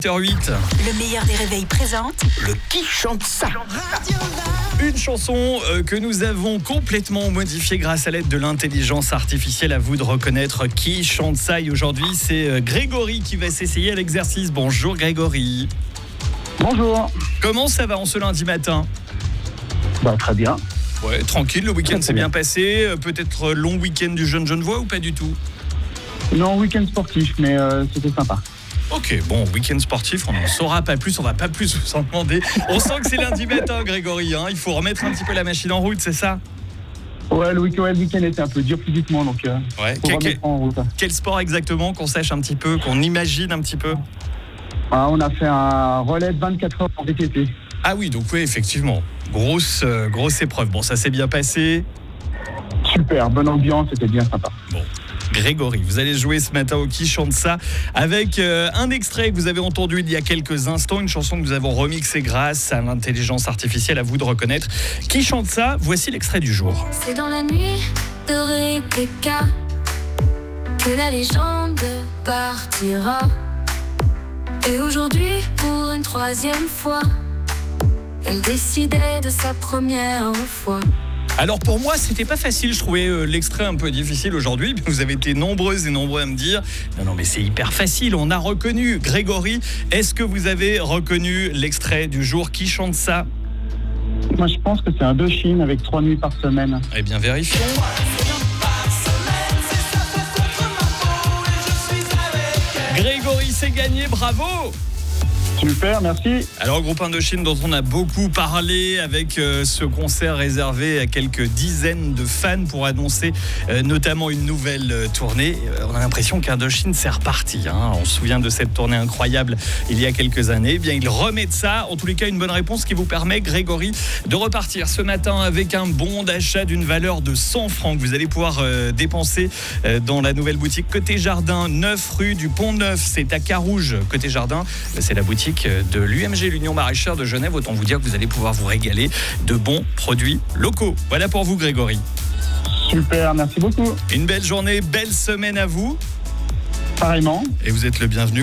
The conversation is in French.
8h08. Le meilleur des réveils présente Le Qui chante ça? Une chanson que nous avons complètement modifiée grâce à l'aide de l'intelligence artificielle. À vous de reconnaître qui chante ça. Et aujourd'hui, c'est Grégory qui va s'essayer à l'exercice. Bonjour Grégory. Bonjour. Comment ça va en ce lundi matin ? Très bien. Ouais, tranquille, le week-end Très s'est bien. bien passé. Peut-être long week-end du jeune Genevois ou pas du tout ? Non, week-end sportif, mais c'était sympa. Ok, bon, week-end sportif, on n'en saura pas plus, on va pas plus vous en demander. On sent que c'est lundi matin, Grégory, hein. Il faut remettre un petit peu la machine en route, c'est ça ? Ouais, le week-end était un peu dur physiquement, donc Ouais. faut remettre en route. Quel sport exactement, qu'on sache un petit peu, qu'on imagine un petit peu ? On a fait un relais de 24 heures en VTT. Ah oui, donc oui, effectivement, grosse épreuve. Bon, ça s'est bien passé. Super, bonne ambiance, c'était bien sympa. Bon, Grégory, vous allez jouer ce matin au Qui chante ça avec un extrait que vous avez entendu il y a quelques instants, une chanson que nous avons remixée grâce à l'intelligence artificielle. À vous de reconnaître qui chante ça. Voici l'extrait du jour. C'est dans la nuit de Rebecca que la légende partira. Et aujourd'hui, pour une troisième fois, elle décidait de sa première fois. Alors pour moi, c'était pas facile, je trouvais l'extrait un peu difficile aujourd'hui. Vous avez été nombreuses et nombreux à me dire non mais c'est hyper facile, on a reconnu. Grégory, est-ce que vous avez reconnu l'extrait du jour Qui chante ça ? Moi, je pense que c'est un Indochine avec 3 nuits par semaine. Eh bien vérifions. Grégory, c'est gagné, bravo! Super, merci. Alors, groupe Indochine dont on a beaucoup parlé avec ce concert réservé à quelques dizaines de fans pour annoncer notamment une nouvelle tournée. On a l'impression qu'Indochine c'est reparti. On se souvient de cette tournée incroyable il y a quelques années. Eh bien, ils remettent ça. En tous les cas, une bonne réponse qui vous permet, Grégory, de repartir ce matin avec un bon d'achat d'une valeur de 100 francs que vous allez pouvoir dépenser dans la nouvelle boutique Côté Jardin, 9 rue du Pont-Neuf. C'est à Carouge. Côté Jardin, c'est la boutique de l'UMG, l'Union Maraîchère de Genève. Autant vous dire que vous allez pouvoir vous régaler de bons produits locaux. Voilà pour vous, Grégory. Super, merci beaucoup. Une belle journée, belle semaine à vous. Pareillement. Et vous êtes le bienvenu.